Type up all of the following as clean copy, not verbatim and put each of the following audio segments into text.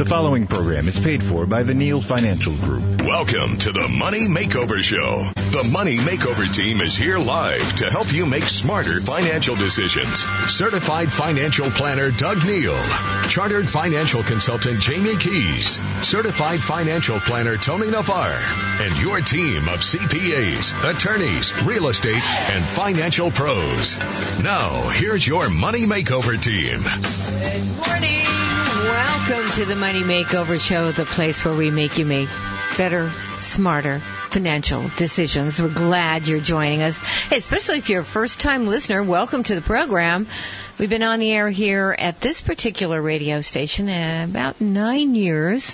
The following program is paid for by the Neal Financial Group. Welcome to the Money Makeover Show. The Money Makeover team is here live to help you make smarter financial decisions. Certified financial planner Doug Neal, chartered financial consultant Jamie Keys, certified financial planner Tony Navarre, and your team of CPAs, attorneys, real estate, and financial pros. Now, here's your Money Makeover team. Good morning. Welcome to the Money Makeover Show, the place where we make you make better, smarter financial decisions. We're glad you're joining us, especially if you're a first-time listener. Welcome to the program. We've been on the air here at this particular radio station about 9 years.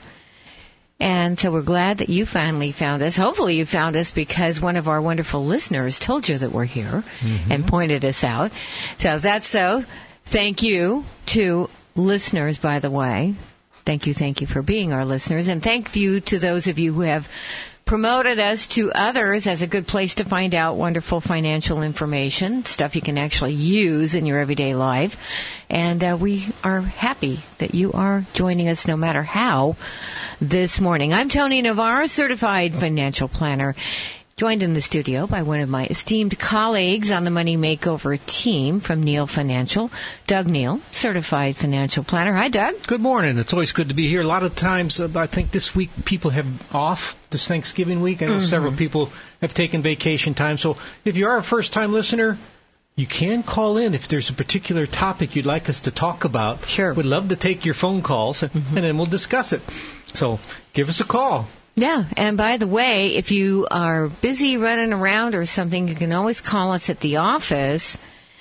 And so we're glad that you finally found us. Hopefully you found us because one of our wonderful listeners told you that we're here and pointed us out. So if that's so, thank you to listeners, by the way. Thank you for being our listeners. And thank you to those of you who have promoted us to others as a good place to find out wonderful financial information, stuff you can actually use in your everyday life. And we are happy that you are joining us no matter how this morning. I'm Tony Navarre, certified financial planner, joined in the studio by one of my esteemed colleagues on the Money Makeover team from Neal Financial, Doug Neal, certified financial planner. Hi, Doug. Good morning. It's always good to be here. A lot of times, I think this week people have off, this Thanksgiving week. I know several people have taken vacation time. So if you are a first-time listener, you can call in if there's a particular topic you'd like us to talk about. Sure. We'd love to take your phone calls, and then we'll discuss it. So give us a call. Yeah, and by the way, if you are busy running around or something, you can always call us at the office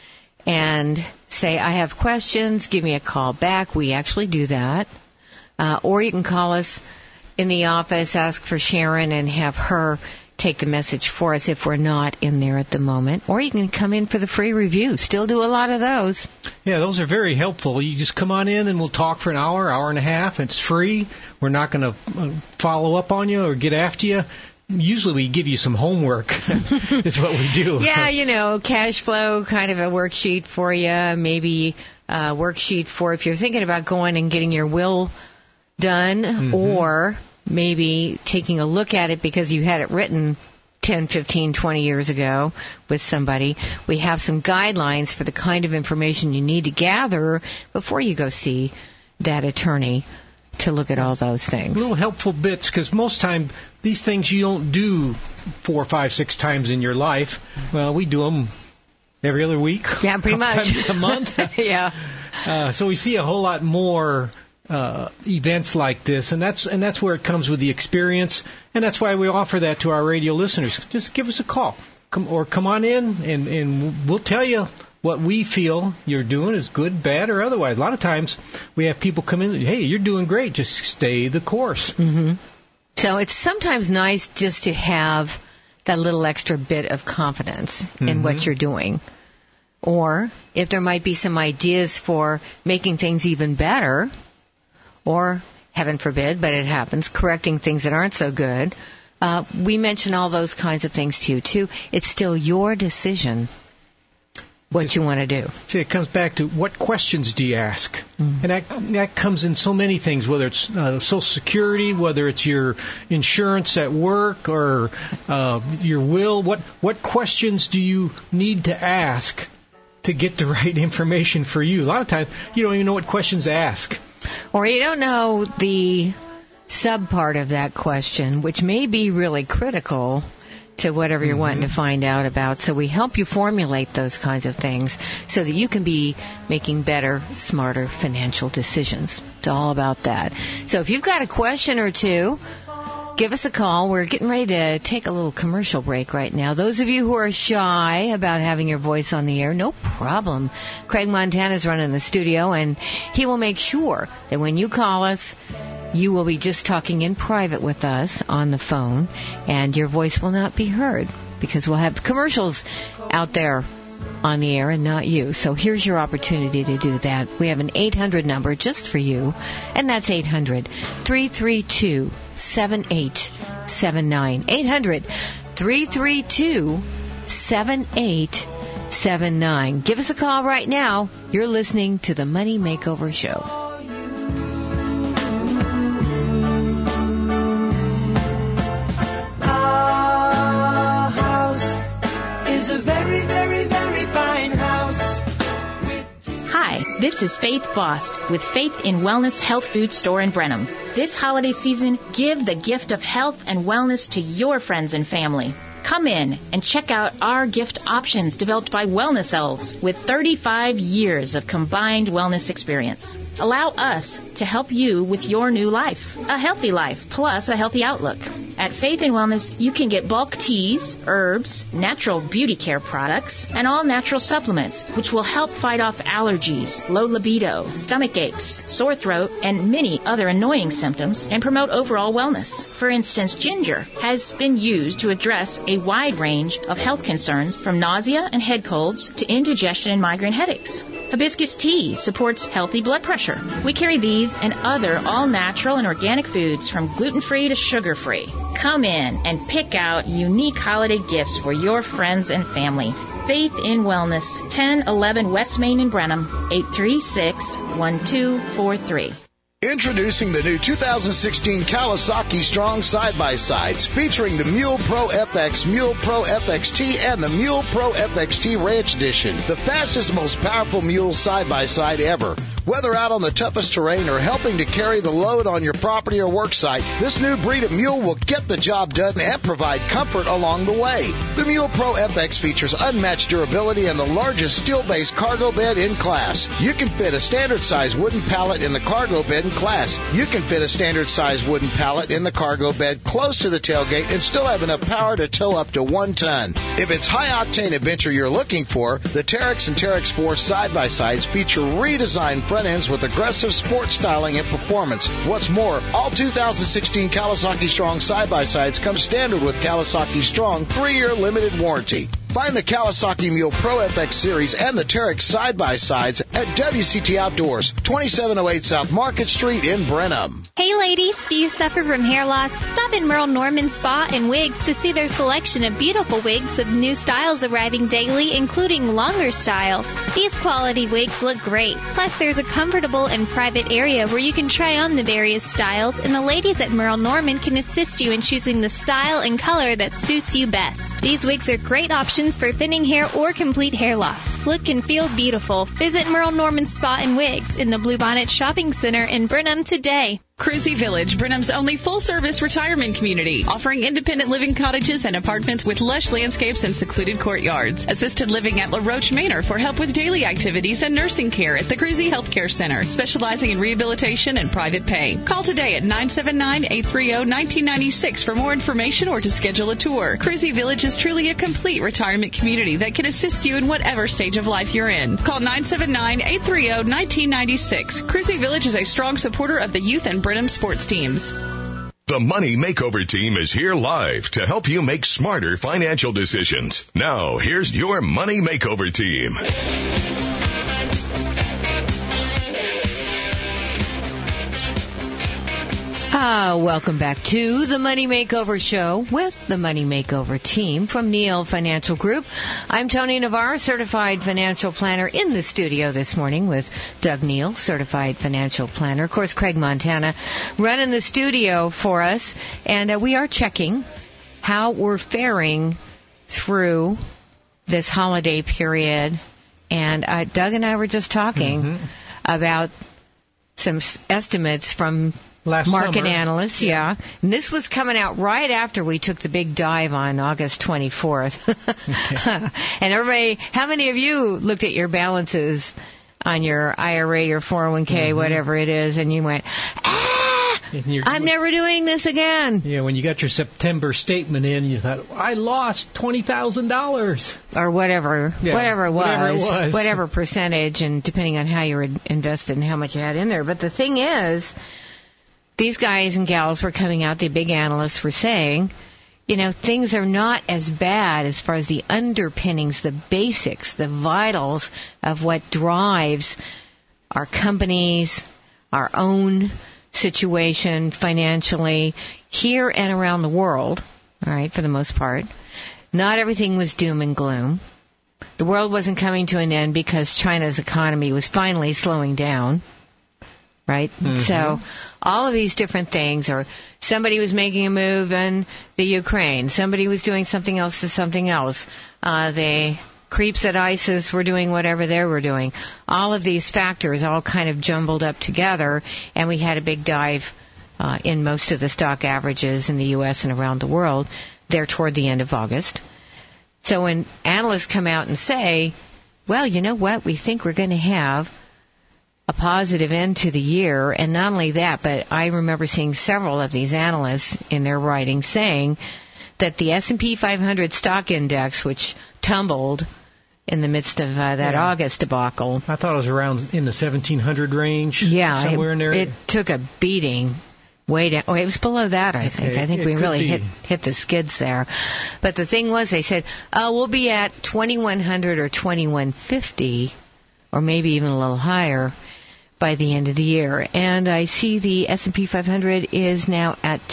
and say, I have questions, give me a call back. We actually do that. Or you can call us in the office, ask for Sharon, and have her take the message for us if we're not in there at the moment. Or you can come in for the free review. Still do a lot of those. Yeah, those are very helpful. You just come on in and we'll talk for an hour and a half. It's free. We're not going to follow up on you or get after you. Usually we give you some homework. It's what we do. Yeah, cash flow, kind of a worksheet for you. Maybe a worksheet for if you're thinking about going and getting your will done or maybe taking a look at it because you had it written 10, 15, 20 years ago with somebody. We have some guidelines for the kind of information you need to gather before you go see that attorney to look at all those things. Little helpful bits, because most time these things you don't do 4, 5, 6 times in your life. Well, we do them every other week. Yeah, pretty much. Times a month. Yeah. So we see a whole lot more events like this, and that's where it comes with the experience, and that's why we offer that to our radio listeners. Just give us a call, come on in, and we'll tell you what we feel you're doing is good, bad, or otherwise. A lot of times we have people come in, hey, you're doing great, just stay the course. So it's sometimes nice just to have that little extra bit of confidence in what you're doing. Or if there might be some ideas for making things even better, or, heaven forbid, but it happens, correcting things that aren't so good. We mention all those kinds of things to you, too. It's still your decision what you want to do. See, it comes back to what questions do you ask? And that comes in so many things, whether it's Social Security, whether it's your insurance at work, or your will. What questions do you need to ask to get the right information for you? A lot of times, you don't even know what questions to ask. Or you don't know the sub-part of that question, which may be really critical to whatever you're wanting to find out about. So we help you formulate those kinds of things so that you can be making better, smarter financial decisions. It's all about that. So if you've got a question or two, give us a call. We're getting ready to take a little commercial break right now. Those of you who are shy about having your voice on the air, no problem. Craig Montana's running the studio, and he will make sure that when you call us, you will be just talking in private with us on the phone, and your voice will not be heard because we'll have commercials out there on the air and not you. So here's your opportunity to do that. We have an 800 number just for you, and that's 800-332-7879. 800-332-7879. Give us a call right now. You're listening to the Money Makeover Show. This is Faith Faust with Faith in Wellness Health Food Store in Brenham. This holiday season, give the gift of health and wellness to your friends and family. Come in and check out our gift options developed by Wellness Elves with 35 years of combined wellness experience. Allow us to help you with your new life, a healthy life, plus a healthy outlook. At Faith in Wellness, you can get bulk teas, herbs, natural beauty care products, and all natural supplements, which will help fight off allergies, low libido, stomach aches, sore throat, and many other annoying symptoms, and promote overall wellness. For instance, ginger has been used to address a wide range of health concerns from nausea and head colds to indigestion and migraine headaches. Hibiscus tea supports healthy blood pressure. We carry these and other all-natural and organic foods from gluten-free to sugar-free. Come in and pick out unique holiday gifts for your friends and family. Faith in Wellness, 1011 West Main in Brenham, 836-1243. Introducing the new 2016 Kawasaki Strong Side-by-Sides featuring the Mule Pro FX, Mule Pro FXT, and the Mule Pro FXT Ranch Edition. The fastest, most powerful mule side-by-side ever. Whether out on the toughest terrain or helping to carry the load on your property or work site, this new breed of mule will get the job done and provide comfort along the way. The Mule Pro FX features unmatched durability and the largest steel-based cargo bed in class. You can fit a standard-size wooden pallet in the cargo bed in class. You can fit a standard-size wooden pallet in the cargo bed close to the tailgate and still have enough power to tow up to 1 ton. If it's high-octane adventure you're looking for, the Terex and Terex Force side-by-sides feature redesigned front ends with aggressive sport styling and performance. What's more, all 2016 Kawasaki Strong side-by-sides come standard with Kawasaki Strong 3-year limited warranty. Find the Kawasaki Mule Pro FX Series and the Terex side-by-sides at WCT Outdoors, 2708 South Market Street in Brenham. Hey ladies, do you suffer from hair loss? Stop in Merle Norman Spa and Wigs to see their selection of beautiful wigs with new styles arriving daily, including longer styles. These quality wigs look great. Plus, there's a comfortable and private area where you can try on the various styles, and the ladies at Merle Norman can assist you in choosing the style and color that suits you best. These wigs are great options for thinning hair or complete hair loss. Look and feel beautiful. Visit Merle Norman Spa and Wigs in the Bluebonnet Shopping Center in Brenham today. Cruzy Village, Brenham's only full-service retirement community, offering independent living cottages and apartments with lush landscapes and secluded courtyards. Assisted living at La Roche Manor for help with daily activities and nursing care at the Cruzy Healthcare Center, specializing in rehabilitation and private pay. Call today at 979-830-1996 for more information or to schedule a tour. Cruzy Village is truly a complete retirement community that can assist you in whatever stage of life you're in. Call 979-830-1996. Cruzy Village is a strong supporter of the youth and Brenham sports teams. The Money Makeover Team is here live to help you make smarter financial decisions. Now, here's your Money Makeover Team. Welcome back to the Money Makeover Show with the Money Makeover Team from Neal Financial Group. I'm Tony Navarro, Certified Financial Planner, in the studio this morning with Doug Neal, Certified Financial Planner. Of course, Craig Montana running the studio for us. And we are checking how we're faring through this holiday period. And Doug and I were just talking about some estimates from last market summer. Analysts, yeah. And this was coming out right after we took the big dive on August 24th. Okay. And everybody, how many of you looked at your balances on your IRA, your 401k, whatever it is, and you went, I'm never doing this again. Yeah, when you got your September statement in, you thought, I lost $20,000. Or whatever, yeah, whatever it was. Whatever percentage, and depending on how you were invested and how much you had in there. But the thing is, these guys and gals were coming out, the big analysts were saying, you know, things are not as bad as far as the underpinnings, the basics, the vitals of what drives our companies, our own situation financially here and around the world, all right, for the most part. Not everything was doom and gloom. The world wasn't coming to an end because China's economy was finally slowing down, right? So all of these different things, or somebody was making a move in the Ukraine, somebody was doing something else to something else. The creeps at ISIS were doing whatever they were doing. All of these factors all kind of jumbled up together, and we had a big dive in most of the stock averages in the U.S. and around the world there toward the end of August. So when analysts come out and say, well, you know what, we think we're going to have a positive end to the year, and not only that, but I remember seeing several of these analysts in their writing saying that the S&P 500 stock index, which tumbled in the midst of that August debacle. I thought it was around in the 1,700 range. Yeah, somewhere in there. It took a beating way down. Oh, it was below that, I think. I think we really hit the skids there. But the thing was, they said, we'll be at 2,100 or 2,150, or maybe even a little higher by the end of the year. And I see the S&P 500 is now at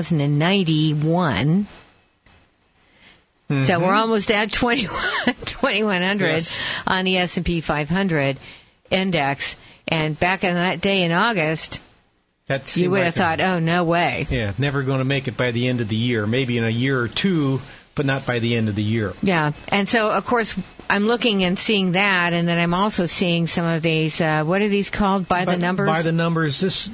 2,091. Mm-hmm. So we're almost at 2,100 on the S&P 500 index. And back on that day in August, you would have thought, oh, no way. Yeah, never going to make it by the end of the year. Maybe in a year or two, but not by the end of the year. Yeah. And so, of course, I'm looking and seeing that, and then I'm also seeing some of these, what are these called, by the numbers? By the numbers. This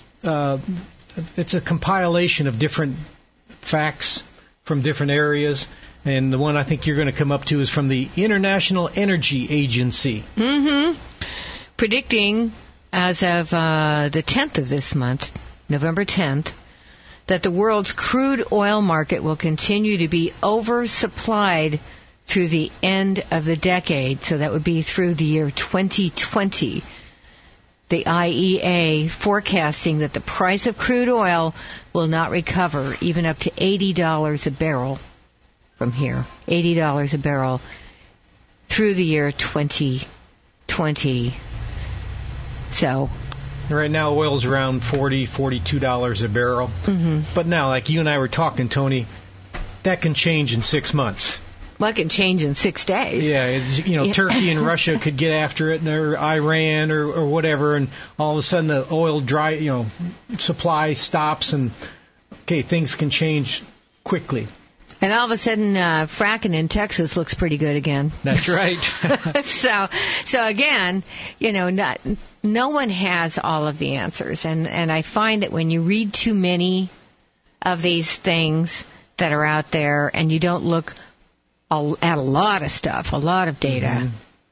it's a compilation of different facts from different areas. And the one I think you're going to come up to is from the International Energy Agency. Mm-hmm. Predicting, as of the 10th of this month, November 10th, that the world's crude oil market will continue to be oversupplied through the end of the decade. So that would be through the year 2020. The IEA forecasting that the price of crude oil will not recover even up to $80 a barrel from here. $80 a barrel through the year 2020. So right now oil's around $40, $42 a barrel. Mm-hmm. But now, like you and I were talking, Tony, that can change in 6 months. Well, it can change in 6 days. Yeah, Turkey and Russia could get after it, or Iran or whatever, and all of a sudden the oil supply stops, and things can change quickly. And all of a sudden, fracking in Texas looks pretty good again. That's right. So again, no one has all of the answers, and I find that when you read too many of these things that are out there, and you don't look at a lot of stuff, a lot of data, mm-hmm.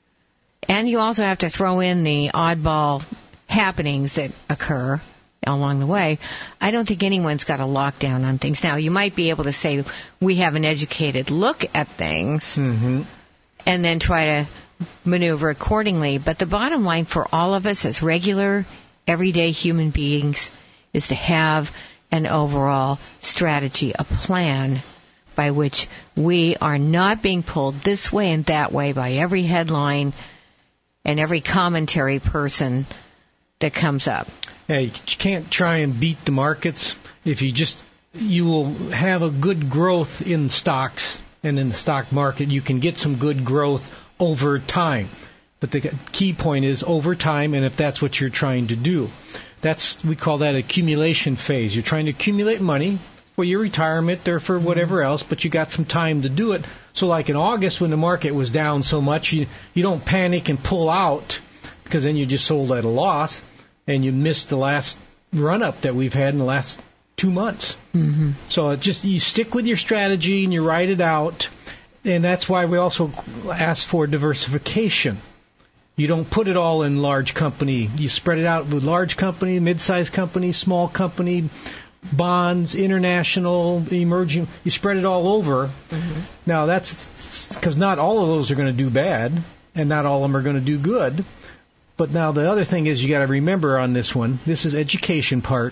and you also have to throw in the oddball happenings that occur along the way, I don't think anyone's got a lockdown on things. Now, you might be able to say we have an educated look at things, mm-hmm. and then try to maneuver accordingly. But the bottom line for all of us as regular, everyday human beings is to have an overall strategy, a plan by which we are not being pulled this way and that way by every headline and every commentary person that comes up. Yeah, you can't try and beat the markets. If you will have a good growth in stocks and in the stock market. You can get some good growth over time. But the key point is over time, and if that's what you're trying to do. We call that accumulation phase. You're trying to accumulate money for your retirement or for whatever else, but you got some time to do it. So like in August when the market was down so much, you don't panic and pull out, because then you just sold at a loss. And you missed the last run-up that we've had in the last 2 months. Mm-hmm. So you stick with your strategy and you write it out. And that's why we also ask for diversification. You don't put it all in large company. You spread it out with large company, mid-sized company, small company, bonds, international, emerging. You spread it all over. Mm-hmm. Now, that's because not all of those are going to do bad, and not all of them are going to do good. But now the other thing is you got to remember on this one, this is education part,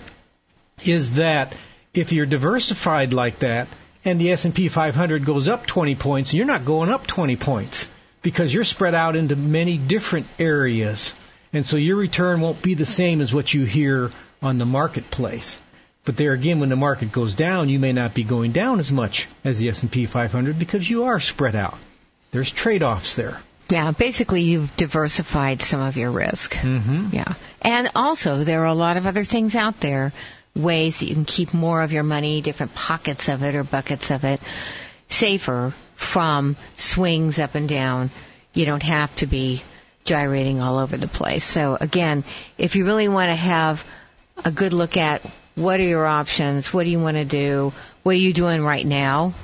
is that if you're diversified like that and the S&P 500 goes up 20 points, you're not going up 20 points because you're spread out into many different areas. And so your return won't be the same as what you hear on the marketplace. But there again, when the market goes down, you may not be going down as much as the S&P 500 because you are spread out. There's trade-offs there. Yeah, basically you've diversified some of your risk. Mm-hmm. Yeah. And also there are a lot of other things out there, ways that you can keep more of your money, different pockets of it or buckets of it, safer from swings up and down. You don't have to be gyrating all over the place. So again, if you really want to have a good look at what are your options, what do you want to do, what are you doing right now?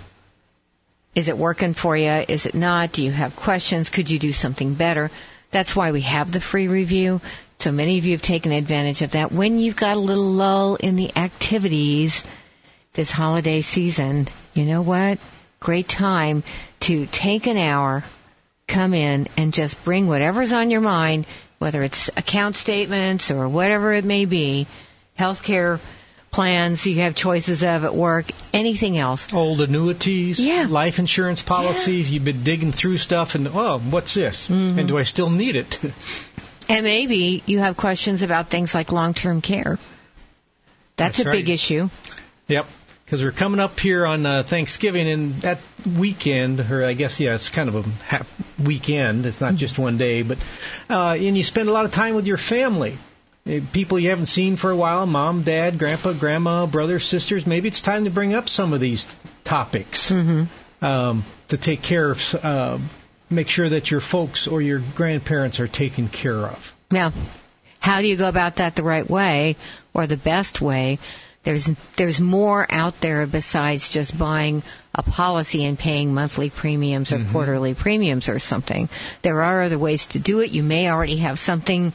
Is it working for you? Is it not? Do you have questions? Could you do something better? That's why we have the free review. So many of you have taken advantage of that. When you've got a little lull in the activities this holiday season, you know what? Great time to take an hour, come in, and just bring whatever's on your mind, whether it's account statements or whatever it may be, healthcare plans you have choices of at work, anything else. Old annuities, Yeah. life insurance policies. You've been digging through stuff, and, what's this? And do I still need it? And maybe you have questions about things like long-term care. That's a right. big issue. Yep, because we're coming up here on Thanksgiving, and that weekend, or I guess, it's kind of a weekend. It's not just one day, but and you spend a lot of time with your family. People you haven't seen for a while, mom, dad, grandpa, grandma, brothers, sisters. Maybe it's time to bring up some of these topics to take care of, make sure that your folks or your grandparents are taken care of. Now, how do you go about that the right way or the best way? There's more out there besides just buying a policy and paying monthly premiums or quarterly premiums or something. There are other ways to do it. You may already have something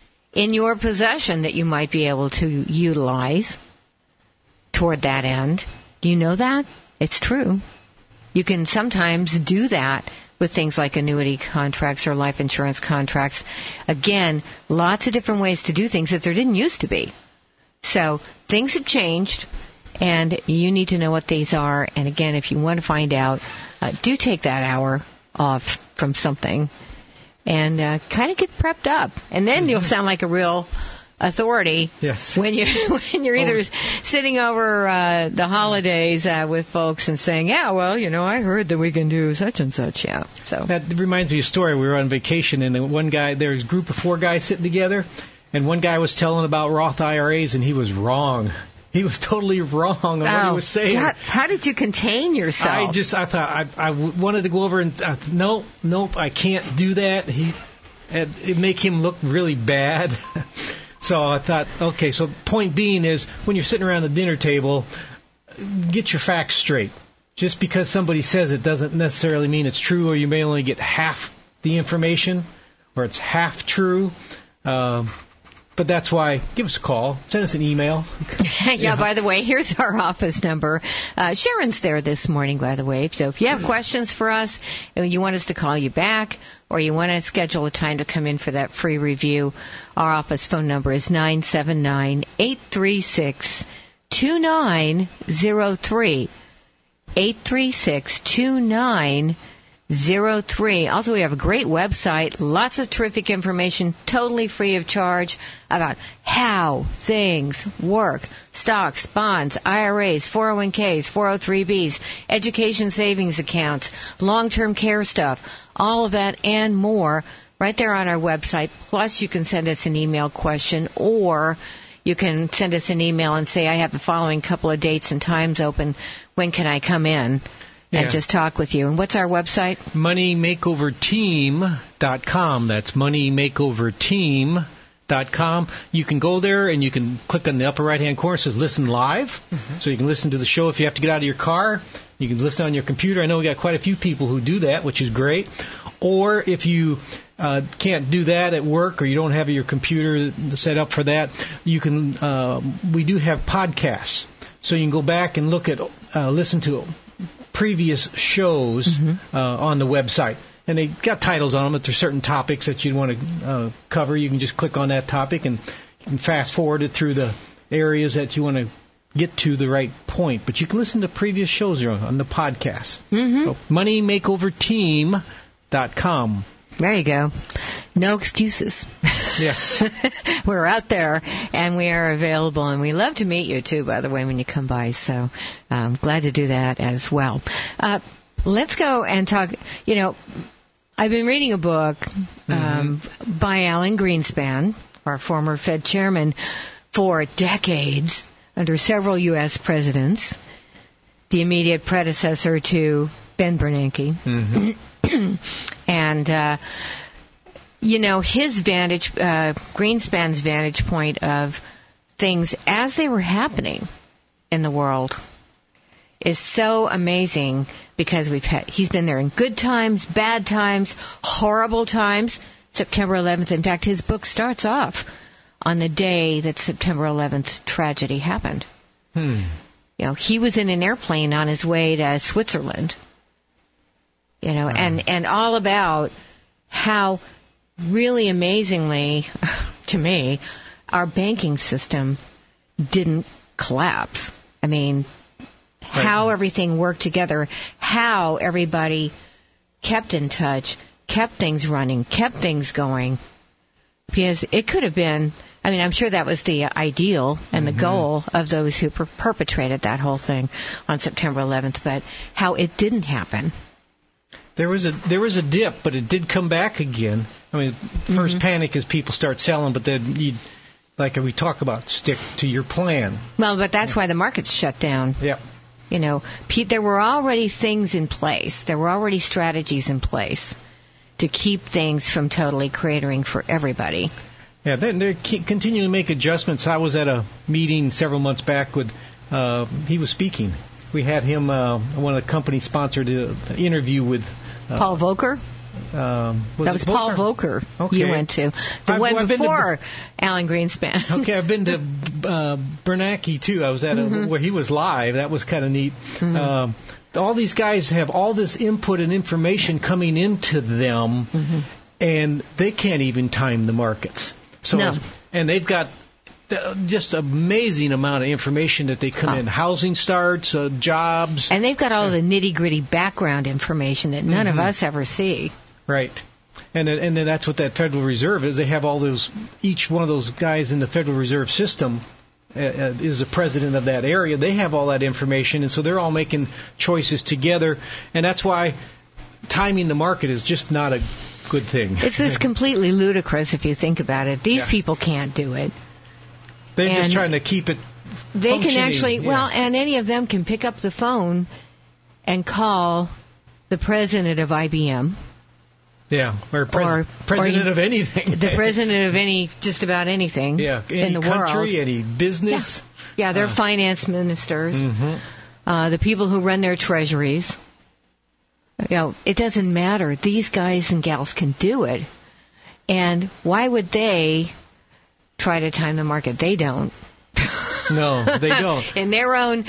in your possession that you might be able to utilize toward that end. Do you know that? It's true. You can sometimes do that with things like annuity contracts or life insurance contracts. Again, lots of different ways to do things that there didn't used to be. So things have changed, and you need to know what these are. And again, if you want to find out, do take that hour off from something and kind of get prepped up. And then you'll sound like a real authority. Yes. When you're either sitting over the holidays with folks and saying, I heard that we can do such and such. Yeah. So that reminds me of a story. We were on vacation, and there was a group of 4 guys sitting together, and one guy was telling about Roth IRAs, and he was wrong. He was totally wrong on what he was saying. God, how did you contain yourself? I thought I wanted to go over and nope, I can't do that. It make him look really bad. So I thought, okay. So point being is, when you're sitting around the dinner table, get your facts straight. Just because somebody says it doesn't necessarily mean it's true, or you may only get half the information, or it's half true. But that's why, give us a call. Send us an email. Yeah, by the way, here's our office number. Sharon's there this morning, by the way. So if you have questions for us, and you want us to call you back, or you want to schedule a time to come in for that free review, our office phone number is 979-836-2903. 836-2903. Also, we have a great website, lots of terrific information, totally free of charge, about how things work. Stocks, bonds, IRAs, 401ks, 403bs, education savings accounts, long-term care stuff, all of that and more right there on our website. Plus, you can send us an email question, or you can send us an email and say, I have the following couple of dates and times open. When can I come in? And just talk with you. And what's our website? MoneyMakeoverTeam.com. That's MoneyMakeoverTeam.com. You can go there and you can click on the upper right-hand corner. It says Listen Live. So you can listen to the show if you have to get out of your car. You can listen on your computer. I know we got quite a few people who do that, which is great. Or if you can't do that at work, or you don't have your computer set up for that, you can. We do have podcasts. So you can go back and look at, listen to previous shows on the website. And they got titles on them. If there's certain topics that you want to cover, you can just click on that topic and you can fast forward it through the areas that you want to get to the right point. But you can listen to previous shows on the podcast. So MoneyMakeoverTeam.com. There you go. No excuses. Yes. We're out there, and we are available, and we love to meet you, too, by the way, when you come by. So I'm glad to do that as well. Let's go and talk. I've been reading a book by Alan Greenspan, our former Fed chairman, for decades, under several U.S. presidents, the immediate predecessor to Ben Bernanke. And, his Greenspan's vantage point of things as they were happening in the world is so amazing because he's been there in good times, bad times, horrible times. September 11th, in fact, his book starts off on the day that September 11th tragedy happened. He was in an airplane on his way to Switzerland, and all about how really amazingly, to me, our banking system didn't collapse. I mean, how everything worked together, how everybody kept in touch, kept things running, kept things going. Because it could have been, I'm sure that was the ideal and the goal of those who perpetrated that whole thing on September 11th, but how it didn't happen. There was a dip, but it did come back again. First panic is people start selling, but then like we talk about, stick to your plan. Well, but that's why the markets shut down. Yeah. There were already things in place. There were already strategies in place to keep things from totally cratering for everybody. Yeah, they continue to make adjustments. I was at a meeting several months back with, he was speaking. We had him, one of the companies sponsored an interview with... Paul Volcker? That was Paul Volcker you went to. The one before Alan Greenspan. Okay, I've been to Bernanke, too. I was at where he was live. That was kind of neat. All these guys have all this input and information coming into them, and they can't even time the markets. And they've got just amazing amount of information that they come in. Housing starts, jobs. And they've got all the nitty-gritty background information that none of us ever see. Right. And then that's what that Federal Reserve is. They have all those, each one of those guys in the Federal Reserve system is the president of that area. They have all that information, and so they're all making choices together. And that's why timing the market is just not a good thing. It's just completely ludicrous if you think about it. These people can't do it. They're just trying to keep it They can actually, and any of them can pick up the phone and call the president of IBM. Yeah, or president of anything. The president of just about anything in the world. Any country, any business. Yeah, they're finance ministers, the people who run their treasuries. It doesn't matter. These guys and gals can do it. And why would they try to time the market? They don't. No, they don't. In their own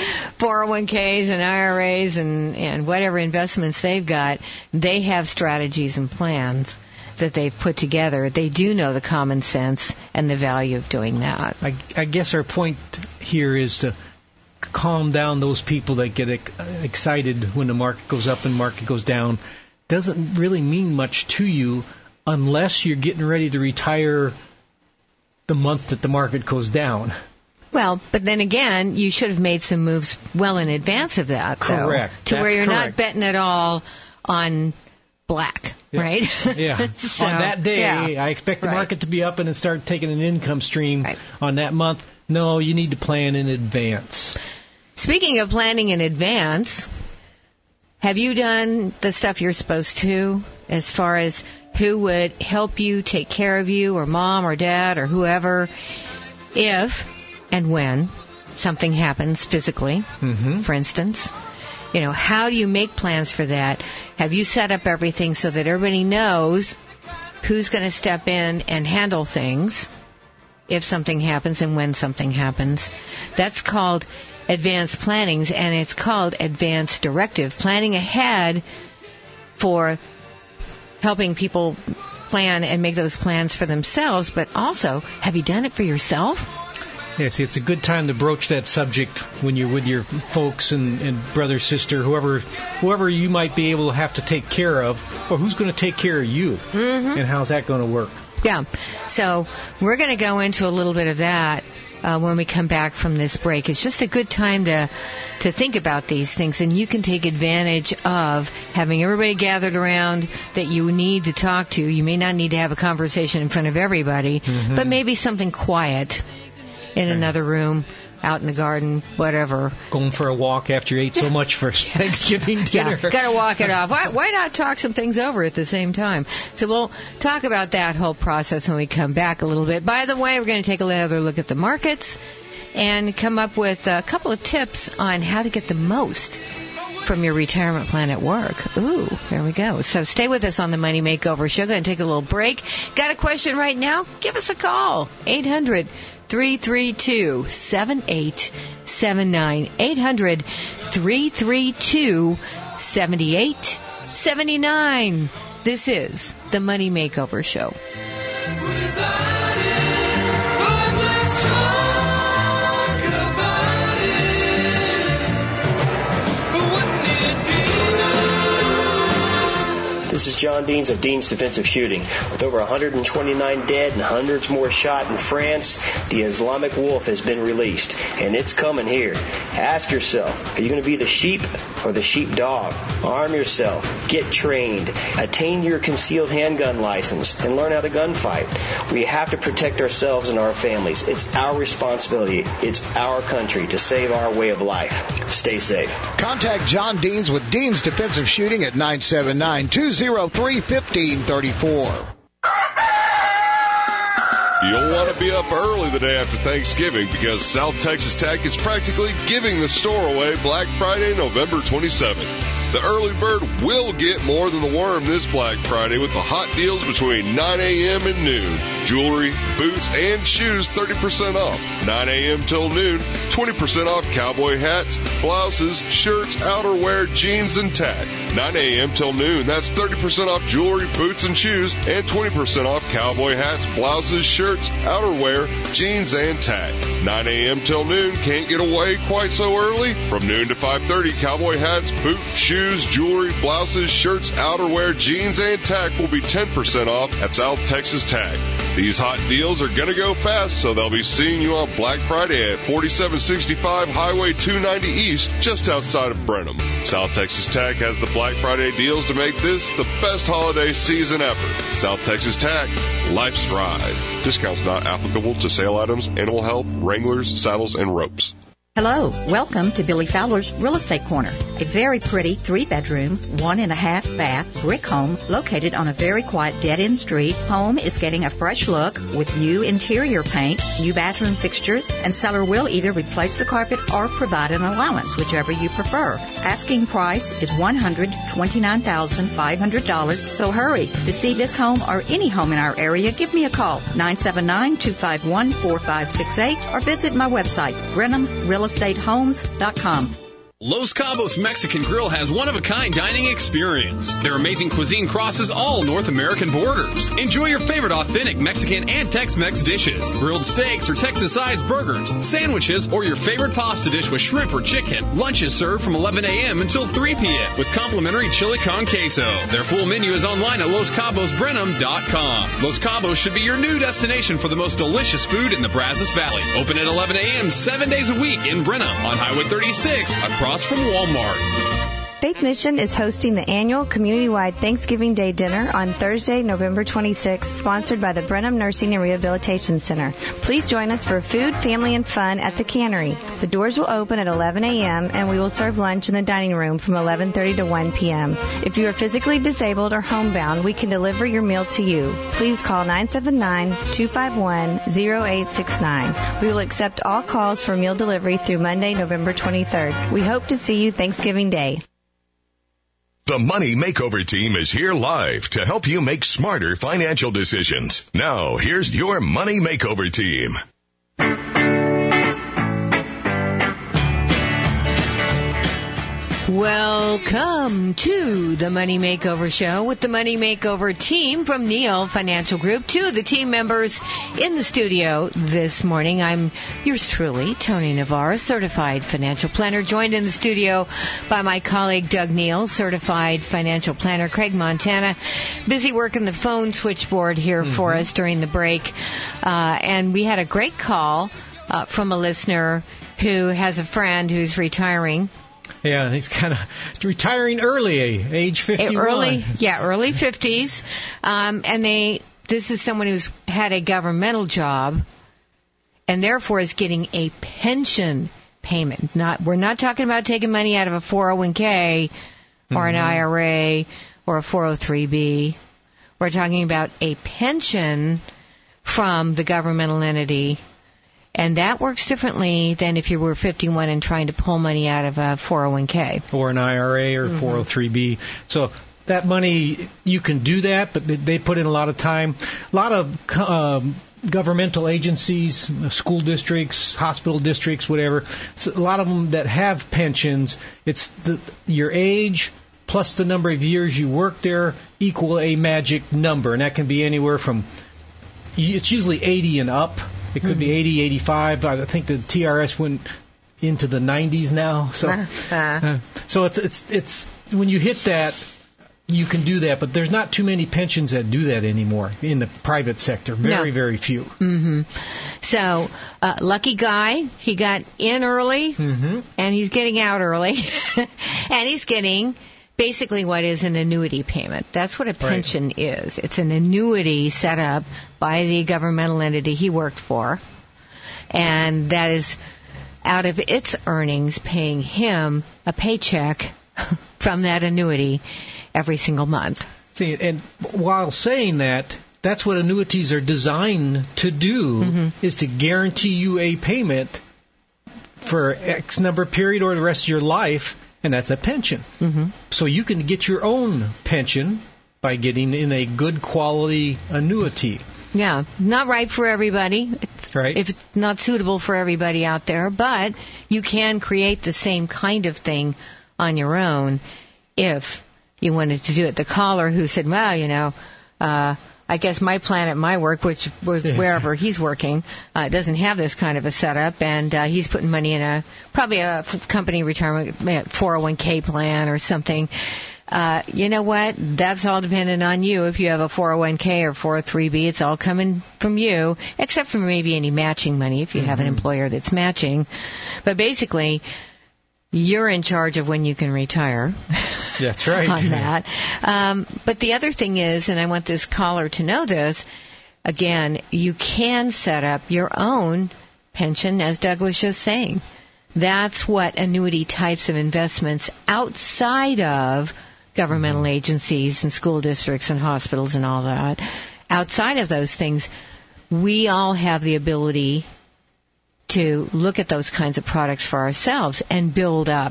401ks and IRAs and whatever investments they've got, they have strategies and plans that they've put together. They do know the common sense and the value of doing that. I guess our point here is to calm down those people that get excited when the market goes up and the market goes down. Doesn't really mean much to you unless you're getting ready to retire the month that the market goes down. Well, but then again, you should have made some moves well in advance of that, though. Correct. To where you're not betting it all on black, right? Yeah. So, on that day, I expect the market to be up and start taking an income stream on that month. No, you need to plan in advance. Speaking of planning in advance, have you done the stuff you're supposed to as far as who would help you, take care of you, or mom or dad or whoever, if and when something happens physically, for instance? How do you make plans for that? Have you set up everything so that everybody knows who's going to step in and handle things if something happens and when something happens? That's called advanced planning, and it's called advanced directive. Planning ahead for helping people plan and make those plans for themselves, but also, have you done it for yourself? Yes, it's a good time to broach that subject when you're with your folks and brother, sister, whoever you might be able to have to take care of, or who's going to take care of you, and how's that going to work? Yeah, so we're going to go into a little bit of that when we come back from this break. It's just a good time to think about these things, and you can take advantage of having everybody gathered around that you need to talk to. You may not need to have a conversation in front of everybody, but maybe something quiet in another room out in the garden, whatever. Going for a walk after you ate so much for Thanksgiving dinner. Yeah, got to walk it off. Why not talk some things over at the same time? So we'll talk about that whole process when we come back a little bit. By the way, we're going to take another look at the markets and come up with a couple of tips on how to get the most from your retirement plan at work. Ooh, there we go. So stay with us on the Money Makeover Show. Going to take a little break. Got a question right now? Give us a call. 800-332-7879. 800-332-7879. This is the Money Makeover Show. This is John Deans of Deans Defensive Shooting. With over 129 dead and hundreds more shot in France, the Islamic wolf has been released, and it's coming here. Ask yourself, are you going to be the sheep or the sheepdog? Arm yourself, get trained, attain your concealed handgun license, and learn how to gunfight. We have to protect ourselves and our families. It's our responsibility. It's our country to save our way of life. Stay safe. Contact John Deans with Deans Defensive Shooting at 979-203-1534. You'll want to be up early the day after Thanksgiving because South Texas Tech is practically giving the store away Black Friday, November 27th. The early bird will get more than the worm this Black Friday with the hot deals between 9 a.m. and noon. Jewelry, boots, and shoes 30% off. 9 a.m. till noon, 20% off cowboy hats, blouses, shirts, outerwear, jeans, and tack. 9 a.m. till noon, that's 30% off jewelry, boots, and shoes, and 20% off cowboy hats, blouses, shirts, outerwear, jeans, and tack. 9 a.m. till noon, can't get away quite so early? From noon to 5:30, cowboy hats, boots, shoes, jewelry, blouses, shirts, outerwear, jeans, and tack will be 10% off at South Texas Tack. These hot deals are going to go fast, so they'll be seeing you on Black Friday at 4765 Highway 290 East, just outside of Brenham. South Texas Tack has the Black Friday deals to make this the best holiday season ever. South Texas Tack, life's ride. Discounts not applicable to sale items, animal health, Wranglers, saddles, and ropes. Hello, welcome to Billy Fowler's Real Estate Corner, a very pretty 3-bedroom, 1.5 bath brick home located on a very quiet dead-end street. Home is getting a fresh look with new interior paint, new bathroom fixtures, and seller will either replace the carpet or provide an allowance, whichever you prefer. Asking price is $129,500, so hurry. To see this home or any home in our area, give me a call, 979-251-4568, or visit my website, BrenhamRealEstateHomes.com. Los Cabos Mexican Grill has one-of-a-kind dining experience. Their amazing cuisine crosses all North American borders. Enjoy your favorite authentic Mexican and Tex-Mex dishes, grilled steaks or Texas-sized burgers, sandwiches, or your favorite pasta dish with shrimp or chicken. Lunch is served from 11 a.m. until 3 p.m. with complimentary chili con queso. Their full menu is online at LosCabosBrenham.com. Los Cabos should be your new destination for the most delicious food in the Brazos Valley. Open at 11 a.m. 7 days a week in Brenham on Highway 36 across from Walmart. Faith Mission is hosting the annual community-wide Thanksgiving Day dinner on Thursday, November 26th, sponsored by the Brenham Nursing and Rehabilitation Center. Please join us for food, family, and fun at the Cannery. The doors will open at 11 a.m., and we will serve lunch in the dining room from 11:30 to 1 p.m. If you are physically disabled or homebound, we can deliver your meal to you. Please call 979-251-0869. We will accept all calls for meal delivery through Monday, November 23rd. We hope to see you Thanksgiving Day. The Money Makeover team is here live to help you make smarter financial decisions. Now, here's your Money Makeover team. Welcome to the Money Makeover Show with the Money Makeover team from Neal Financial Group. Two of the team members in the studio this morning. I'm yours truly, Tony Navarro, certified financial planner, joined in the studio by my colleague Doug Neal, certified financial planner, Craig Montana, busy working the phone switchboard here for us during the break. And we had a great call from a listener who has a friend who's retiring. Yeah, he's kind of retiring early, age 51. Early 50s. And this is someone who's had a governmental job and therefore is getting a pension payment. We're not talking about taking money out of a 401k or an IRA or a 403b. We're talking about a pension from the governmental entity, and that works differently than if you were 51 and trying to pull money out of a 401k. Or an IRA or 403b. So that money, you can do that, but they put in a lot of time. A lot of governmental agencies, school districts, hospital districts, whatever, a lot of them that have pensions, it's your age plus the number of years you work there equal a magic number, and that can be anywhere from, it's usually 80 and up. It could be 80, 85. I think the TRS went into the 90s now. So it's when you hit that, you can do that, but there's not too many pensions that do that anymore in the private sector. Very few. Mm-hmm. So, lucky guy, he got in early, and he's getting out early, and he's getting basically what is an annuity payment. That's what a pension is. It's an annuity set up by the governmental entity he worked for, and that is out of its earnings paying him a paycheck from that annuity every single month. See, and while saying that, that's what annuities are designed to do, is to guarantee you a payment for X number period or the rest of your life, and that's a pension. So you can get your own pension by getting in a good quality annuity. Yeah, not right for everybody. If it's not suitable for everybody out there, but you can create the same kind of thing on your own if you wanted to do it. The caller who said, well, I guess my plan at my work, which was wherever he's working, doesn't have this kind of a setup, and he's putting money in probably a company retirement 401k plan or something. You know what? That's all dependent on you. If you have a 401k or 403b, it's all coming from you, except for maybe any matching money if you have an employer that's matching. But basically, you're in charge of when you can retire. That's right. On that. But the other thing is, and I want this caller to know this, again, you can set up your own pension, as Doug was just saying. That's what annuity types of investments outside of governmental agencies and school districts and hospitals and all that, outside of those things, we all have the ability to look at those kinds of products for ourselves and build up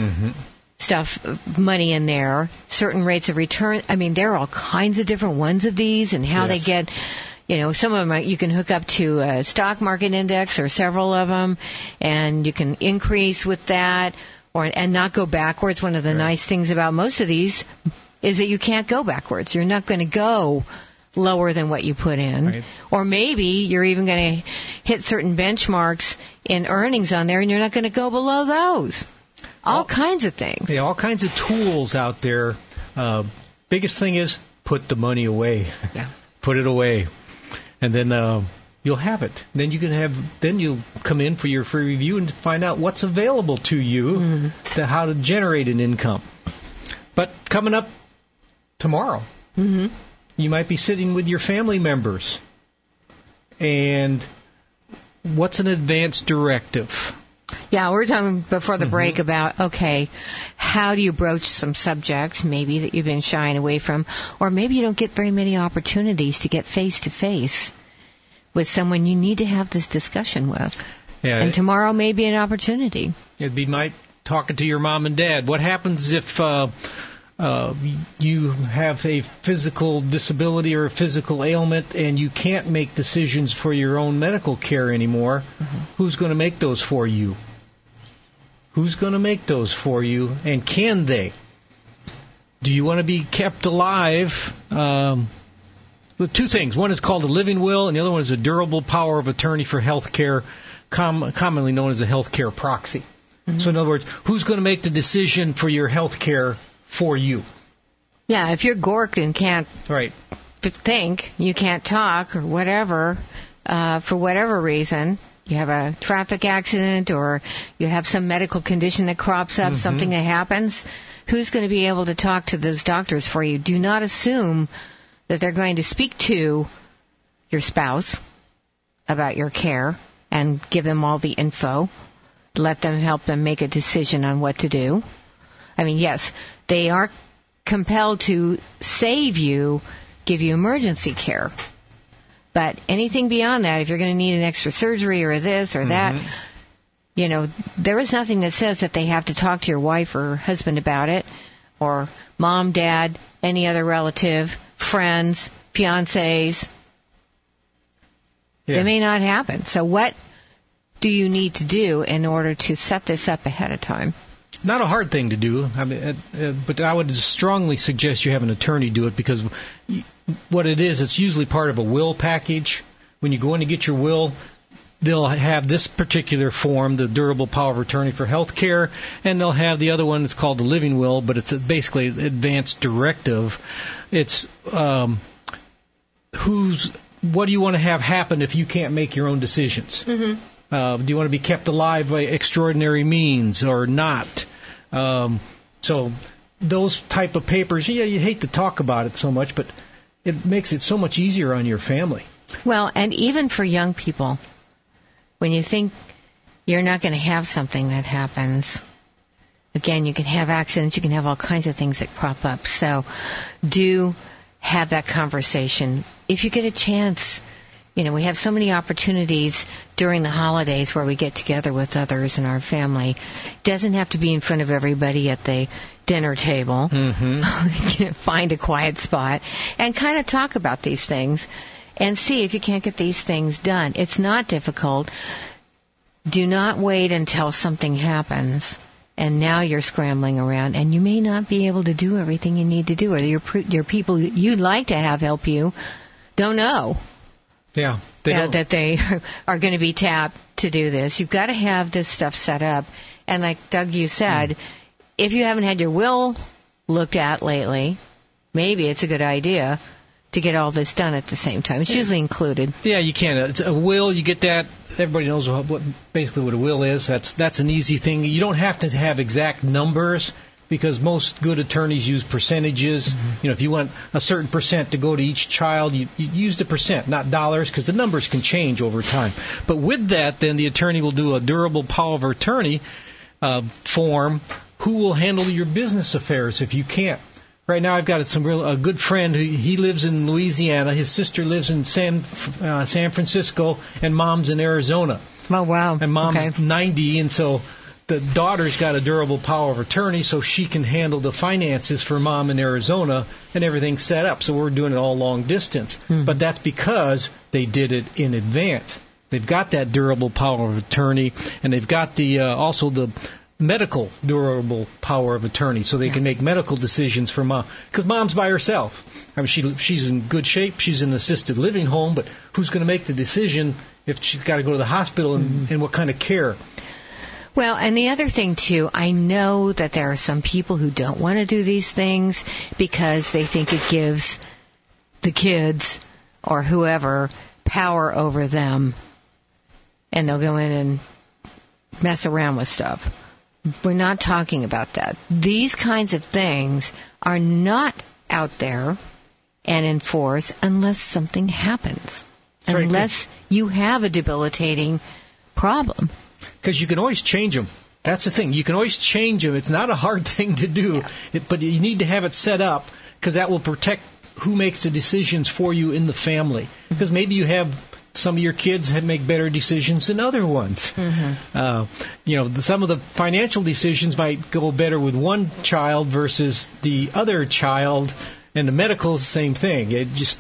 stuff, money in there, certain rates of return. I mean, there are all kinds of different ones of these and how they get, some of them you can hook up to a stock market index or several of them, and you can increase with that and not go backwards. One of the nice things about most of these is that you can't go backwards. You're not going to go lower than what you put in. Or maybe you're even going to hit certain benchmarks in earnings on there, and you're not going to go below those. All kinds of things. Yeah, all kinds of tools out there. Biggest thing is put the money away. Yeah. Put it away. And then you'll have it. Then you'll come in for your free review and find out what's available to you, how to generate an income. But coming up tomorrow, you might be sitting with your family members. And what's an advance directive? Yeah, we were talking before the break about, how do you broach some subjects maybe that you've been shying away from, or maybe you don't get very many opportunities to get face-to-face with someone you need to have this discussion with. Yeah, and tomorrow may be an opportunity. It'd be like talking to your mom and dad. What happens if you have a physical disability or a physical ailment and you can't make decisions for your own medical care anymore? Who's going to make those for you? Who's going to make those for you, and can they? Do you want to be kept alive? Two things. One is called a living will, and the other one is a durable power of attorney for health care, commonly known as a health care proxy. So in other words, who's going to make the decision for your health care for you? Yeah, if you're gorked and can't think, you can't talk or whatever, for whatever reason, you have a traffic accident or you have some medical condition that crops up, something that happens, who's going to be able to talk to those doctors for you? Do not assume that they're going to speak to your spouse about your care. and give them all the info. Let them help them make a decision on what to do. I mean, yes, they are compelled to save you, give you emergency care. But anything beyond that, if you're going to need an extra surgery or this or that, there is nothing that says that they have to talk to your wife or husband about it, or mom, dad, any other relative, friends, fiancés. It may not happen. So what do you need to do in order to set this up ahead of time? Not a hard thing to do, but I would strongly suggest you have an attorney do it, because what it is, it's usually part of a will package. When you go in to get your will, they'll have this particular form, the durable power of attorney for health care, and they'll have the other one that's called the living will, but it's basically an advanced directive. It's what do you want to have happen if you can't make your own decisions? Mm-hmm. Do you want to be kept alive by extraordinary means or not? So those type of papers, you hate to talk about it so much, but it makes it so much easier on your family. Well, and even for young people, when you think you're not going to have something that happens, again, you can have accidents, you can have all kinds of things that crop up. So do have that conversation. If you get a chance, we have so many opportunities during the holidays where we get together with others in our family. It doesn't have to be in front of everybody at the dinner table. Mm-hmm. Find a quiet spot and kind of talk about these things and see if you can't get these things done. It's not difficult. Do not wait until something happens and now you're scrambling around, and you may not be able to do everything you need to do, or your people you'd like to have help you don't know. Yeah, that they are going to be tapped to do this. You've got to have this stuff set up. And like Doug, you said, if you haven't had your will looked at lately, maybe it's a good idea to get all this done at the same time. It's usually included. Yeah, you can. It's a will, you get that. Everybody knows basically what a will is. That's an easy thing. You don't have to have exact numbers, because most good attorneys use percentages. Mm-hmm. If you want a certain percent to go to each child, you use the percent, not dollars, because the numbers can change over time. But with that, then the attorney will do a durable power of attorney form. Who will handle your business affairs if you can't? Right now, I've got a good friend. He lives in Louisiana. His sister lives in San Francisco, and mom's in Arizona. Oh, wow. And mom's 90, and so the daughter's got a durable power of attorney, so she can handle the finances for mom in Arizona, and everything's set up. So we're doing it all long distance. Mm-hmm. But that's because they did it in advance. They've got that durable power of attorney, and they've got the also the medical durable power of attorney, so they can make medical decisions for mom. Because mom's by herself. I mean, she's in good shape. She's in an assisted living home, but who's going to make the decision if she's got to go to the hospital and what kind of care? Well, and the other thing, too, I know that there are some people who don't want to do these things because they think it gives the kids or whoever power over them, and they'll go in and mess around with stuff. We're not talking about that. These kinds of things are not out there and in force unless something happens, unless you have a debilitating problem. Because you can always change them. That's the thing. You can always change them. It's not a hard thing to do, but you need to have it set up, because that will protect who makes the decisions for you in the family. Because maybe you have some of your kids make better decisions than other ones. Mm-hmm. Some of the financial decisions might go better with one child versus the other child, and the medical is the same thing. It just,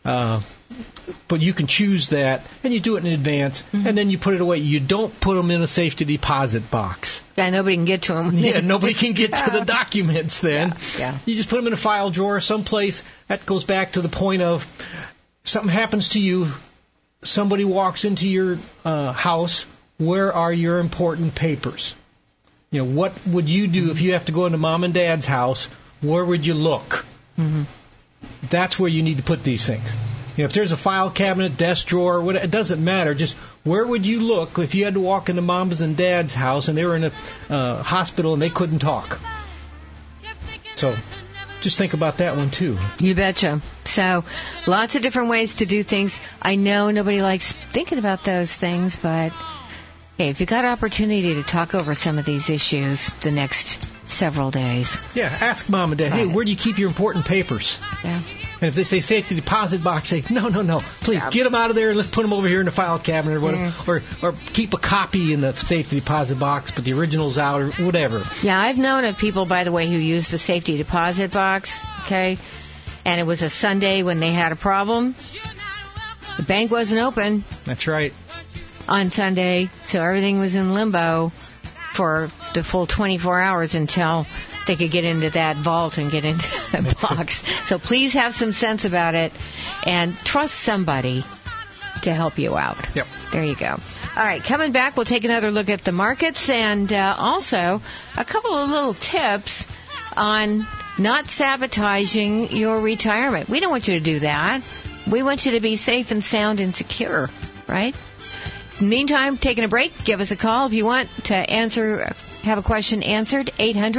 but you can choose that, and you do it in advance, and then you put it away. You don't put them in a safety deposit box. Yeah, nobody can get to them. Yeah, nobody can get to the documents then. Yeah. You just put them in a file drawer someplace. That goes back to the point of something happens to you, somebody walks into your house, where are your important papers? What would you do if you have to go into mom and dad's house? Where would you look? Mm-hmm. That's where you need to put these things. If there's a file cabinet, desk drawer, it doesn't matter. Just where would you look if you had to walk into mom's and dad's house and they were in a hospital and they couldn't talk? So just think about that one, too. You betcha. So, lots of different ways to do things. I know nobody likes thinking about those things, but hey, if you got opportunity to talk over some of these issues the next several days. Yeah, ask Mom and Dad, hey, where do you keep your important papers? Yeah. And if they say safety deposit box, say, no. Please, get them out of there and let's put them over here in the file cabinet or whatever. Or keep a copy in the safety deposit box, but the original's out or whatever. Yeah, I've known of people, by the way, who use the safety deposit box, okay? And it was a Sunday when they had a problem. The bank wasn't open. That's right. On Sunday, so everything was in limbo for the full 24 hours until they could get into that vault and get into that box. So please have some sense about it and trust somebody to help you out. Yep. There you go. All right, coming back, we'll take another look at the markets and also a couple of little tips on not sabotaging your retirement. We don't want you to do that. We want you to be safe and sound and secure, right? Meantime, taking a break, give us a call if you want to have a question answered.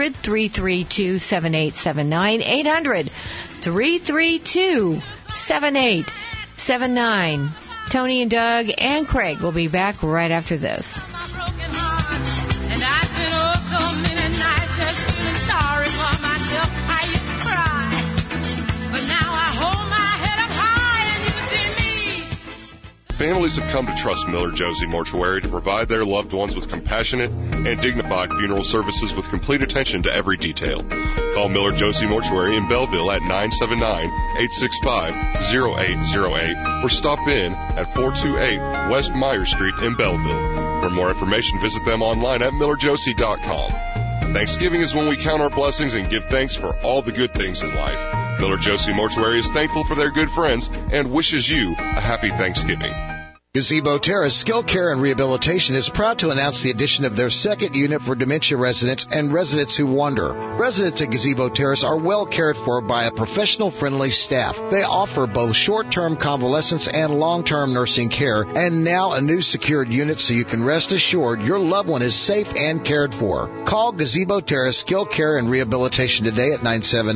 800-332-7879. 800-332-7879. Tony and Doug and Craig will be back right after this. Families have come to trust Miller Josie Mortuary to provide their loved ones with compassionate and dignified funeral services with complete attention to every detail. Call Miller Josie Mortuary in Belleville at 979-865-0808 or stop in at 428 West Meyer Street in Belleville. For more information, visit them online at millerjosie.com. Thanksgiving is when we count our blessings and give thanks for all the good things in life. Miller Josie Mortuary is thankful for their good friends and wishes you a happy Thanksgiving. Gazebo Terrace Skill Care and Rehabilitation is proud to announce the addition of their second unit for dementia residents and residents who wander. Residents at Gazebo Terrace are well cared for by a professional-friendly staff. They offer both short-term convalescence and long-term nursing care, and now a new secured unit so you can rest assured your loved one is safe and cared for. Call Gazebo Terrace Skill Care and Rehabilitation today at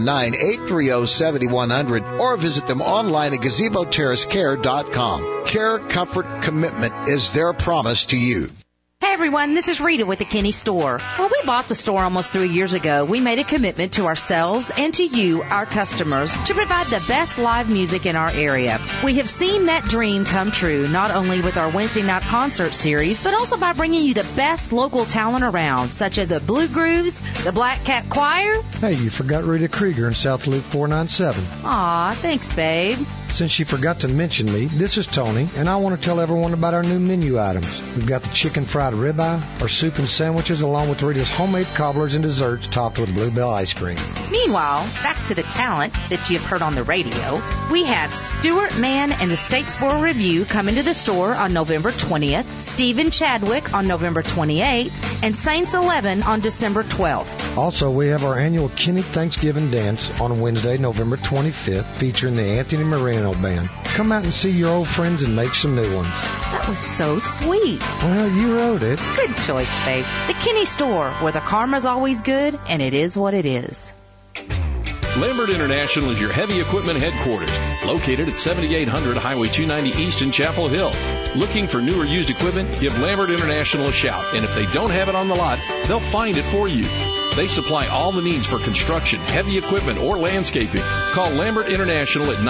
979-830-7100 or visit them online at gazeboterracecare.com. Care, comfort, commitment is their promise to you. Hey everyone, this is Rita with the Kinney Store. When we bought the store almost 3 years ago, we made a commitment to ourselves and to you, our customers, to provide the best live music in our area. We have seen that dream come true, not only with our Wednesday night concert series, but also by bringing you the best local talent around, such as the Blue Grooves, the Black Cat Choir. Hey, you forgot Rita Krieger in South Loop 497. Aw, thanks, babe. Since you forgot to mention me, this is Tony, and I want to tell everyone about our new menu items. We've got the chicken fried ribeye, our soup and sandwiches, along with Rita's homemade cobblers and desserts topped with Bluebell ice cream. Meanwhile, back to the talent that you have heard on the radio. We have Stuart Mann and the Statesboro Review coming to the store on November 20th, Stephen Chadwick on November 28th, and Saints 11 on December 12th. Also, we have our annual Kenny Thanksgiving Dance on Wednesday, November 25th, featuring the Anthony Moreno Band. Come out and see your old friends and make some new ones. That was so sweet. Well, you wrote it. Good choice, babe. The Kinney Store, where the karma's always good, and it is what it is. Lambert International is your heavy equipment headquarters, located at 7800 Highway 290 East in Chapel Hill. Looking for new or used equipment? Give Lambert International a shout, and if they don't have it on the lot, they'll find it for you. They supply all the needs for construction, heavy equipment, or landscaping. Call Lambert International at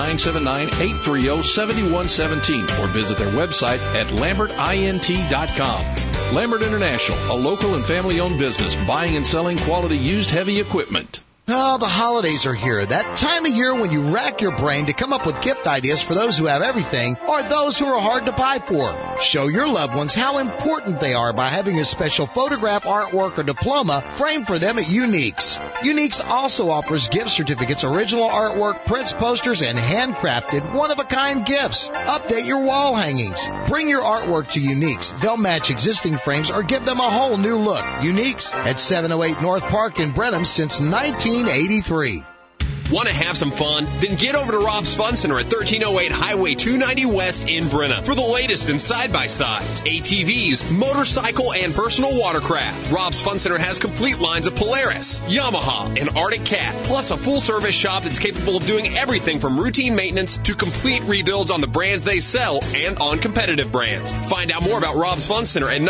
979-830-7117 or visit their website at lambertint.com. Lambert International, a local and family-owned business buying and selling quality used heavy equipment. Oh, the holidays are here. That time of year when you rack your brain to come up with gift ideas for those who have everything or those who are hard to buy for. Show your loved ones how important they are by having a special photograph, artwork, or diploma framed for them at Uniques. Uniques also offers gift certificates, original artwork, prints, posters, and handcrafted, one-of-a-kind gifts. Update your wall hangings. Bring your artwork to Uniques. They'll match existing frames or give them a whole new look. Uniques at 708 North Park in Brenham since 1983. Want to have some fun? Then get over to Rob's Fun Center at 1308 Highway 290 West in Brenham for the latest in side-by-sides, ATVs, motorcycle, and personal watercraft. Rob's Fun Center has complete lines of Polaris, Yamaha, and Arctic Cat, plus a full-service shop that's capable of doing everything from routine maintenance to complete rebuilds on the brands they sell and on competitive brands. Find out more about Rob's Fun Center at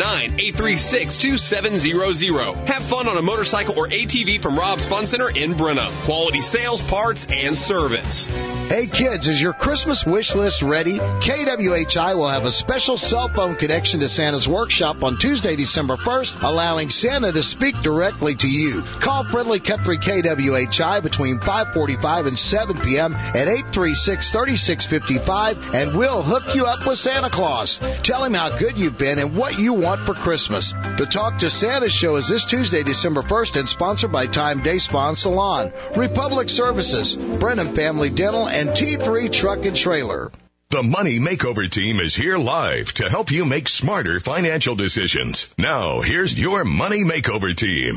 979-836-2700. Have fun on a motorcycle or ATV from Rob's Fun Center in Brenham. Quality sales, parts, and service. Hey kids, is your Christmas wish list ready? KWHI will have a special cell phone connection to Santa's workshop on Tuesday, December 1st, allowing Santa to speak directly to you. Call Friendly Country KWHI between 5:45 and 7 p.m. at 836-3655, and we'll hook you up with Santa Claus. Tell him how good you've been and what you want for Christmas. The Talk to Santa show is this Tuesday, December 1st, and sponsored by Time Day Spa and Salon, Republic Services, Brenham Family Dental, and T3 Truck and Trailer. The Money Makeover team is here live to help you make smarter financial decisions. Now, here's your Money Makeover team.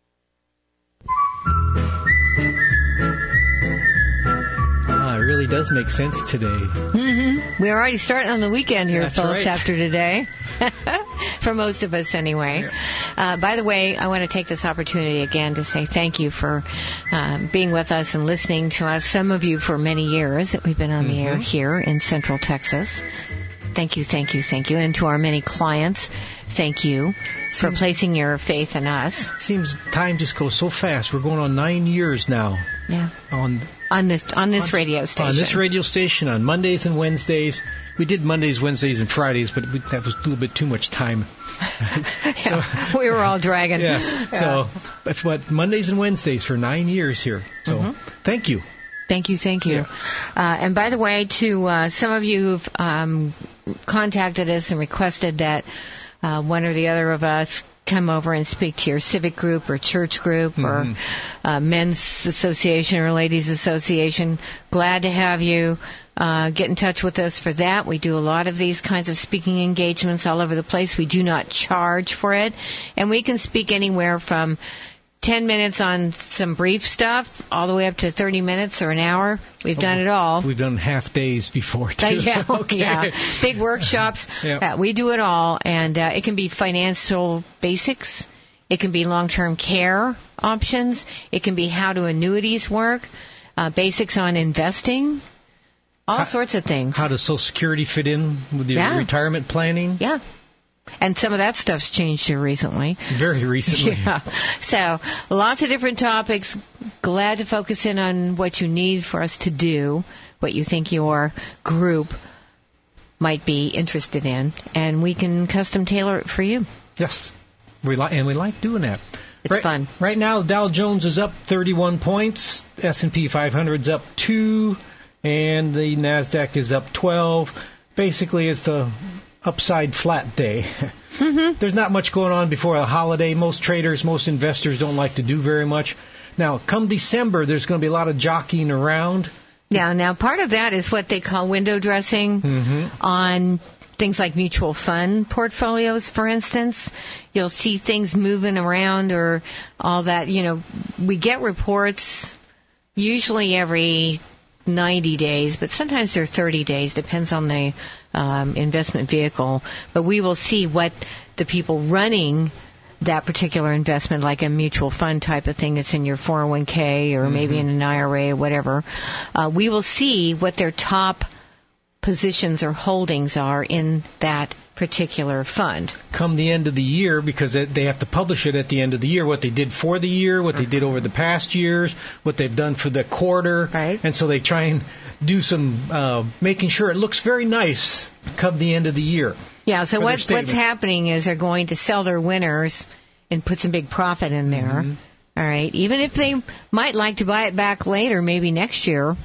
It really does make sense today. Mm-hmm. We're already starting on the weekend here, That's folks, right. after today. For most of us, anyway. By the way, I want to take this opportunity again to say thank you for being with us and listening to us. Some of you for many years that we've been on the air here in Central Texas. Thank you, thank you, thank you. And to our many clients, thank you for placing your faith in us. Seems time just goes so fast. We're going on 9 years now. Yeah. On this radio station. On this radio station, on Mondays and Wednesdays. We did Mondays, Wednesdays, and Fridays, but that was a little bit too much time. So, we were all dragging. Yes. Yeah. So, but Mondays and Wednesdays for 9 years here. So, thank you. Thank you, thank you. Yeah. And by the way, to some of you who've contacted us and requested that one or the other of us come over and speak to your civic group or church group or men's association or ladies association, glad to have you get in touch with us for that. We do a lot of these kinds of speaking engagements all over the place. We do not charge for it, and we can speak anywhere from 10 minutes on some brief stuff all the way up to 30 minutes or an hour. We've done it all. We've done half days before, too. Yeah, okay. Yeah. Big workshops. We do it all, and it can be financial basics. It can be long-term care options. It can be how do annuities work, basics on investing, all sorts of things. How does Social Security fit in with your retirement planning? Yeah. And some of that stuff's changed here recently. Very recently. Yeah. So, lots of different topics. Glad to focus in on what you need for us to do, what you think your group might be interested in, and we can custom tailor it for you. Yes. We like doing that. It's fun. Right now, Dow Jones is up 31 points, S&P 500's up 2, and the NASDAQ is up 12. Basically, it's the upside flat day. There's not much going on before a holiday. Most traders, most investors don't like to do very much. Now, come December, there's going to be a lot of jockeying around. Yeah, now part of that is what they call window dressing on things like mutual fund portfolios, for instance. You'll see things moving around or all that. You know, we get reports usually every 90 days, but sometimes they're 30 days, depends on the investment vehicle. But we will see what the people running that particular investment, like a mutual fund type of thing that's in your 401k or maybe in an IRA or whatever, we will see what their top positions or holdings are in that particular fund. Come the end of the year, because they have to publish it at the end of the year, what they did for the year, what they did over the past years, what they've done for the quarter. Right. And so they try and do some making sure it looks very nice come the end of the year. Yeah, so what's happening is they're going to sell their winners and put some big profit in there. All right. Even if they might like to buy it back later, maybe next year,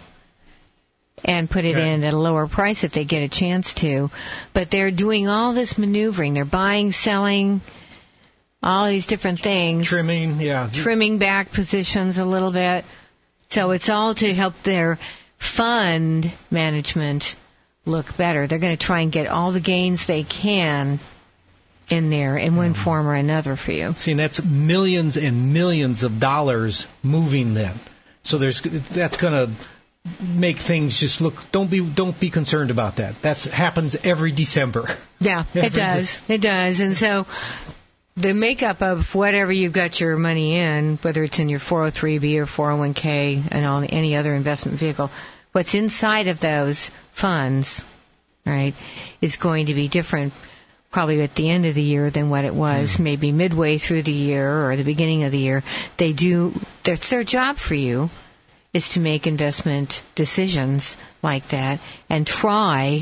and put it in at a lower price if they get a chance to. But they're doing all this maneuvering. They're buying, selling, all these different things. Trimming back positions a little bit. So it's all to help their fund management look better. They're going to try and get all the gains they can in there in one form or another for you. See, and that's millions and millions of dollars moving then. So that's going to make things just look. Don't be concerned about that. That happens every December. Yeah, it does. It does. And so the makeup of whatever you've got your money in, whether it's in your 403b or 401k and any other investment vehicle, what's inside of those funds, right, is going to be different probably at the end of the year than what it was maybe midway through the year or the beginning of the year. That's their job for you, is to make investment decisions like that and try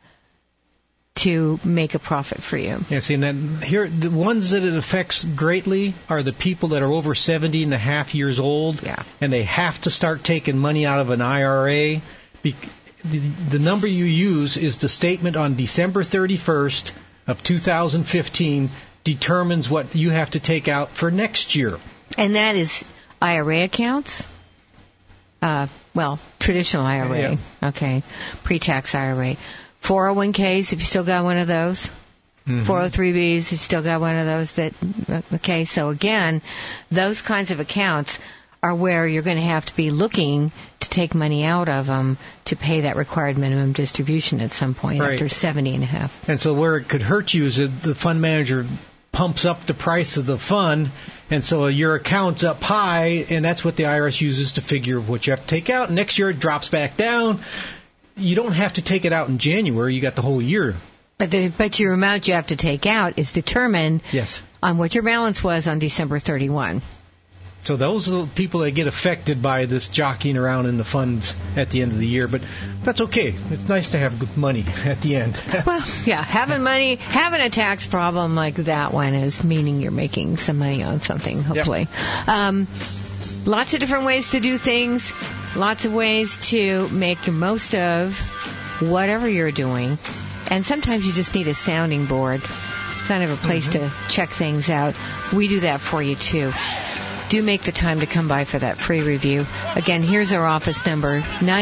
to make a profit for you. Yes, and then here, the ones that it affects greatly are the people that are over 70 and a half years old, and they have to start taking money out of an IRA. The number you use is the statement on December 31st of 2015 determines what you have to take out for next year. And that is IRA accounts? Traditional IRA. Yeah. Okay. Pre-tax IRA. 401ks, if you still got one of those. 403bs, if you still got one of those. Okay, so again, those kinds of accounts are where you're going to have to be looking to take money out of them to pay that required minimum distribution at some point after 70 and a half. And so where it could hurt you is that the fund manager pumps up the price of the fund, and so your account's up high, and that's what the IRS uses to figure what you have to take out. Next year it drops back down. You don't have to take it out in January. You got the whole year. But your amount you have to take out is determined on what your balance was on December 31. So those are the people that get affected by this jockeying around in the funds at the end of the year. But that's okay. It's nice to have good money at the end. Well, yeah, having a tax problem like that one is meaning you're making some money on something, hopefully. Yep. Lots of different ways to do things. Lots of ways to make the most of whatever you're doing. And sometimes you just need a sounding board, kind of a place to check things out. We do that for you, too. Do make the time to come by for that free review. Again, here's our office number,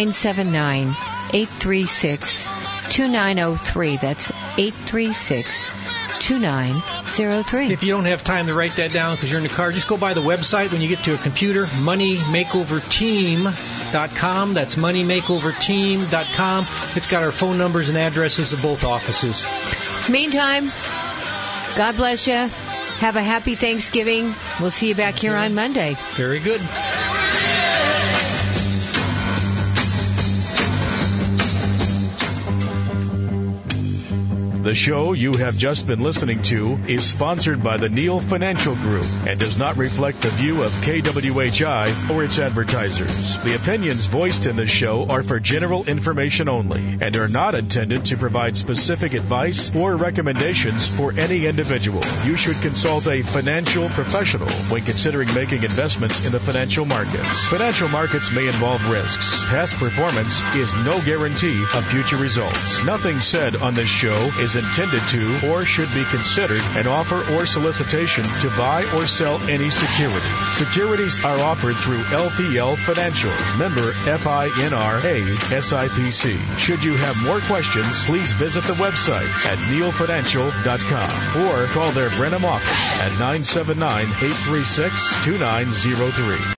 979-836-2903. That's 836-2903. If you don't have time to write that down because you're in the car, just go by the website when you get to a computer, moneymakeoverteam.com. That's moneymakeoverteam.com. It's got our phone numbers and addresses of both offices. Meantime, God bless you. Have a happy Thanksgiving. We'll see you back here on Monday. Very good. The show you have just been listening to is sponsored by the Neal Financial Group and does not reflect the view of KWHI or its advertisers. The opinions voiced in this show are for general information only and are not intended to provide specific advice or recommendations for any individual. You should consult a financial professional when considering making investments in the financial markets. Financial markets may involve risks. Past performance is no guarantee of future results. Nothing said on this show is intended to or should be considered an offer or solicitation to buy or sell any security. Securities are offered through LPL Financial, member FINRA SIPC. Should you have more questions, please visit the website at nealfinancial.com or call their Brenham office at 979-836-2903.